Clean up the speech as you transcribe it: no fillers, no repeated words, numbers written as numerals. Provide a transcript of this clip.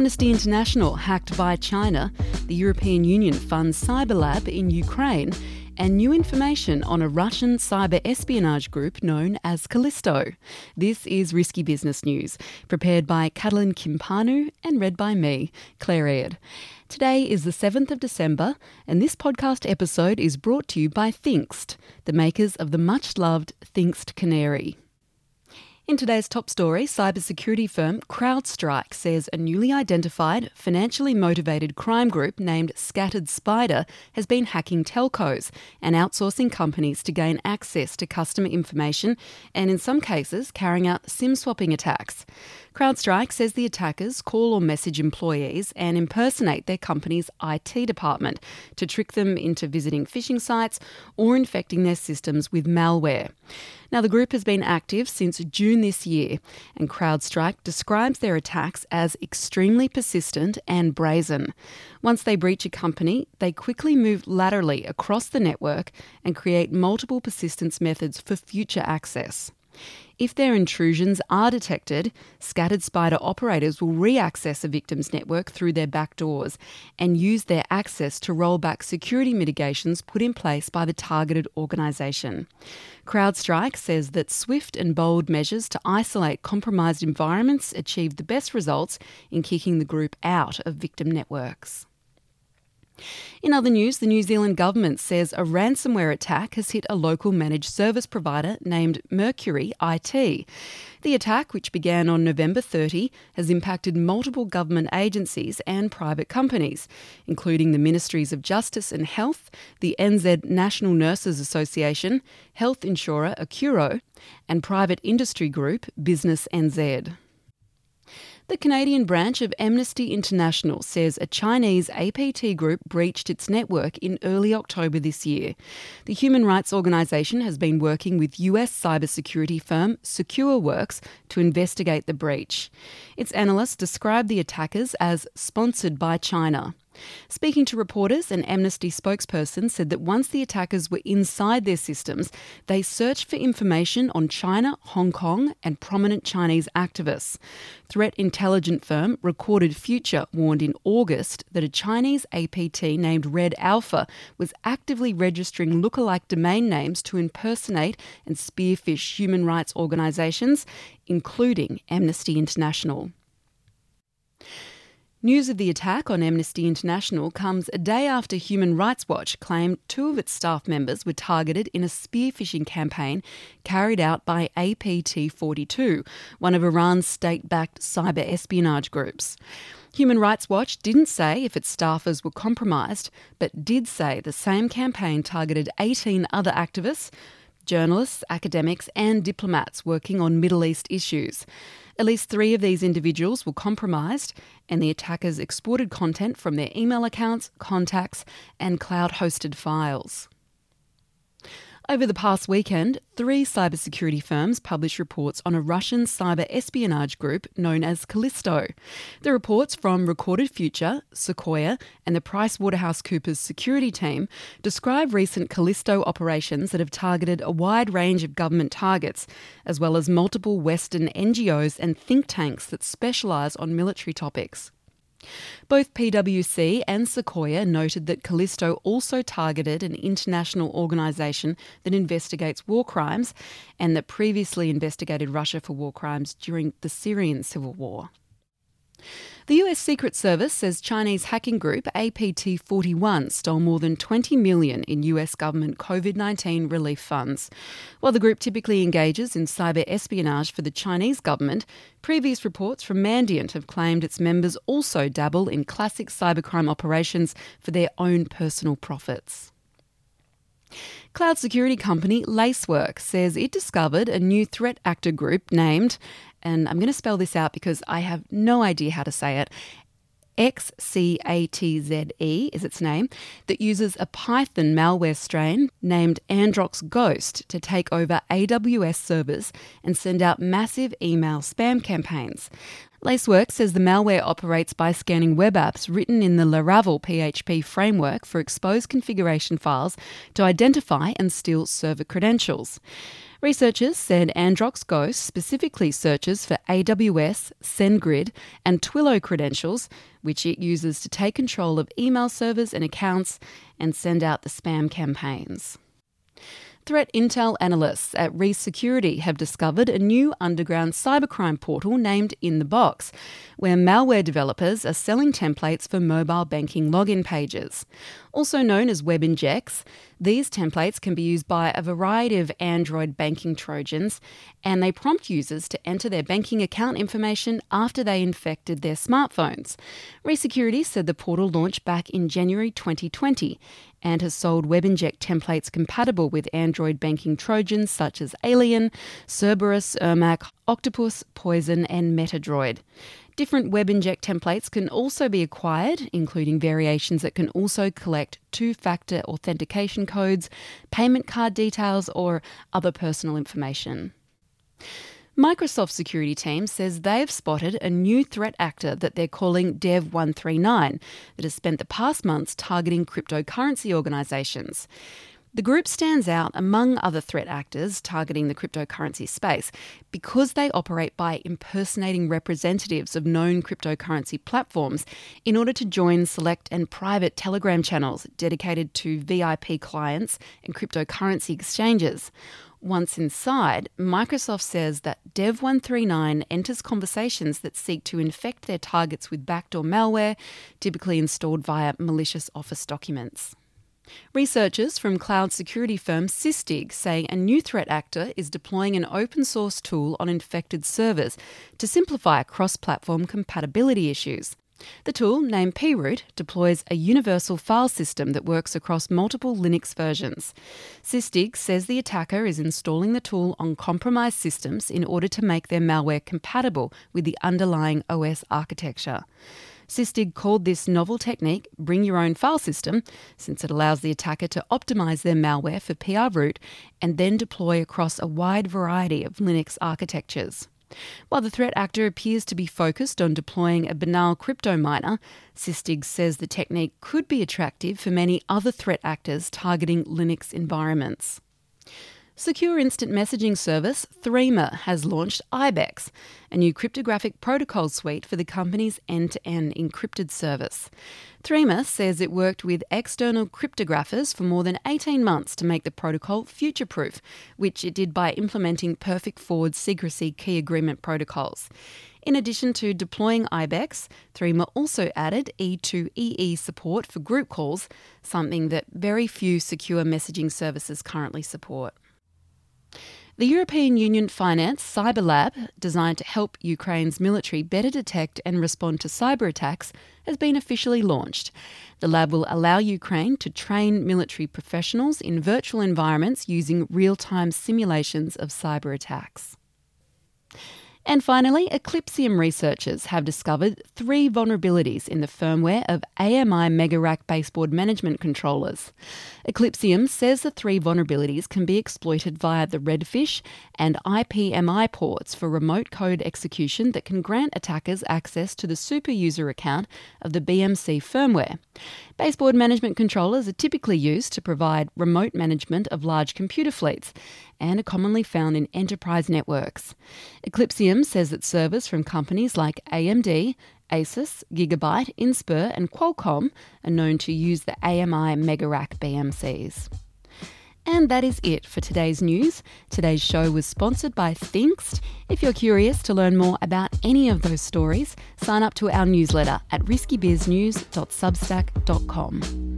Amnesty International hacked by China, the European Union funds Cyberlab in Ukraine, and new information on a Russian cyber espionage group known as Callisto. This is Risky Business News, prepared by Catalin Kimpanu and read by me, Claire Aird. Today is the 7th of December, and this podcast episode is brought to you by Thinkst, the makers of the much-loved Thinkst Canary. In today's top story, cybersecurity firm CrowdStrike says a newly identified, financially motivated crime group named Scattered Spider has been hacking telcos and outsourcing companies to gain access to customer information and, in some cases, carrying out SIM-swapping attacks. CrowdStrike says the attackers call or message employees and impersonate their company's IT department to trick them into visiting phishing sites or infecting their systems with malware. Now, the group has been active since June this year, and CrowdStrike describes their attacks as extremely persistent and brazen. Once they breach a company, they quickly move laterally across the network and create multiple persistence methods for future access. If their intrusions are detected, Scattered Spider operators will re-access a victim's network through their back doors and use their access to roll back security mitigations put in place by the targeted organisation. CrowdStrike says that swift and bold measures to isolate compromised environments achieved the best results in kicking the group out of victim networks. In other news, the New Zealand government says a ransomware attack has hit a local managed service provider named Mercury IT. The attack, which began on November 30, has impacted multiple government agencies and private companies, including the Ministries of Justice and Health, the NZ National Nurses Association, health insurer Acuro, and private industry group Business NZ. The Canadian branch of Amnesty International says a Chinese APT group breached its network in early October this year. The human rights organisation has been working with US cybersecurity firm SecureWorks to investigate the breach. Its analysts described the attackers as sponsored by China. Speaking to reporters, an Amnesty spokesperson said that once the attackers were inside their systems, they searched for information on China, Hong Kong and prominent Chinese activists. Threat intelligence firm Recorded Future warned in August that a Chinese APT named Red Alpha was actively registering lookalike domain names to impersonate and spearfish human rights organisations, including Amnesty International. News of the attack on Amnesty International comes a day after Human Rights Watch claimed two of its staff members were targeted in a spearphishing campaign carried out by APT42, one of Iran's state-backed cyber espionage groups. Human Rights Watch didn't say if its staffers were compromised, but did say the same campaign targeted 18 other activists, journalists, academics and diplomats working on Middle East issues. At least 3 of these individuals were compromised, and the attackers exported content from their email accounts, contacts and cloud-hosted files. Over the past weekend, 3 cybersecurity firms published reports on a Russian cyber espionage group known as Callisto. The reports from Recorded Future, Sequoia and the PricewaterhouseCoopers security team describe recent Callisto operations that have targeted a wide range of government targets, as well as multiple Western NGOs and think tanks that specialise on military topics. Both PwC and Sequoia noted that Callisto also targeted an international organisation that investigates war crimes and that previously investigated Russia for war crimes during the Syrian civil war. The US Secret Service says Chinese hacking group APT41 stole more than $20 million in US government COVID-19 relief funds. While the group typically engages in cyber espionage for the Chinese government, previous reports from Mandiant have claimed its members also dabble in classic cybercrime operations for their own personal profits. Cloud security company Lacework says it discovered a new threat actor group named, and I'm going to spell this out because I have no idea how to say it, XCATZE is its name, that uses a Python malware strain named Androx Ghost to take over AWS servers and send out massive email spam campaigns. Lacework says the malware operates by scanning web apps written in the Laravel PHP framework for exposed configuration files to identify and steal server credentials. Researchers said Androx Ghost specifically searches for AWS, SendGrid and Twilio credentials, which it uses to take control of email servers and accounts and send out the spam campaigns. Threat intel analysts at Reese Security have discovered a new underground cybercrime portal named In the Box, where malware developers are selling templates for mobile banking login pages. Also known as web injects, these templates can be used by a variety of Android banking Trojans, and they prompt users to enter their banking account information after they infected their smartphones. Reese Security said the portal launched back in January 2020 and has sold WebInject templates compatible with Android banking Trojans such as Alien, Cerberus, Ermac, Octopus, Poison and Metadroid. Different WebInject templates can also be acquired, including variations that can also collect two-factor authentication codes, payment card details or other personal information. Microsoft's security team says they've spotted a new threat actor that they're calling Dev139 that has spent the past months targeting cryptocurrency organisations. The group stands out among other threat actors targeting the cryptocurrency space because they operate by impersonating representatives of known cryptocurrency platforms in order to join select and private Telegram channels dedicated to VIP clients and cryptocurrency exchanges. Once inside, Microsoft says that Dev139 enters conversations that seek to infect their targets with backdoor malware, typically installed via malicious Office documents. Researchers from cloud security firm Sysdig say a new threat actor is deploying an open source tool on infected servers to simplify cross-platform compatibility issues. The tool, named pRoot, deploys a universal file system that works across multiple Linux versions. Sysdig says the attacker is installing the tool on compromised systems in order to make their malware compatible with the underlying OS architecture. Sysdig called this novel technique Bring Your Own File System, since it allows the attacker to optimise their malware for pRoot and then deploy across a wide variety of Linux architectures. While the threat actor appears to be focused on deploying a banal crypto miner, Sysdig says the technique could be attractive for many other threat actors targeting Linux environments. Secure instant messaging service Threema has launched Ibex, a new cryptographic protocol suite for the company's end-to-end encrypted service. Threema says it worked with external cryptographers for more than 18 months to make the protocol future-proof, which it did by implementing perfect forward secrecy key agreement protocols. In addition to deploying Ibex, Threema also added E2EE support for group calls, something that very few secure messaging services currently support. The European Union financed Cyber Lab, designed to help Ukraine's military better detect and respond to cyber attacks, has been officially launched. The lab will allow Ukraine to train military professionals in virtual environments using real-time simulations of cyber attacks. And finally, Eclipsium researchers have discovered 3 vulnerabilities in the firmware of AMI MegaRack baseboard management controllers. Eclipsium says the 3 vulnerabilities can be exploited via the Redfish and IPMI ports for remote code execution that can grant attackers access to the super user account of the BMC firmware. Baseboard management controllers are typically used to provide remote management of large computer fleets and are commonly found in enterprise networks. Eclipsium says that servers from companies like AMD, Asus, Gigabyte, Inspur and Qualcomm are known to use the AMI MegaRack BMCs. And that is it for today's news. Today's show was sponsored by Thinkst. If you're curious to learn more about any of those stories, sign up to our newsletter at riskybiznews.substack.com.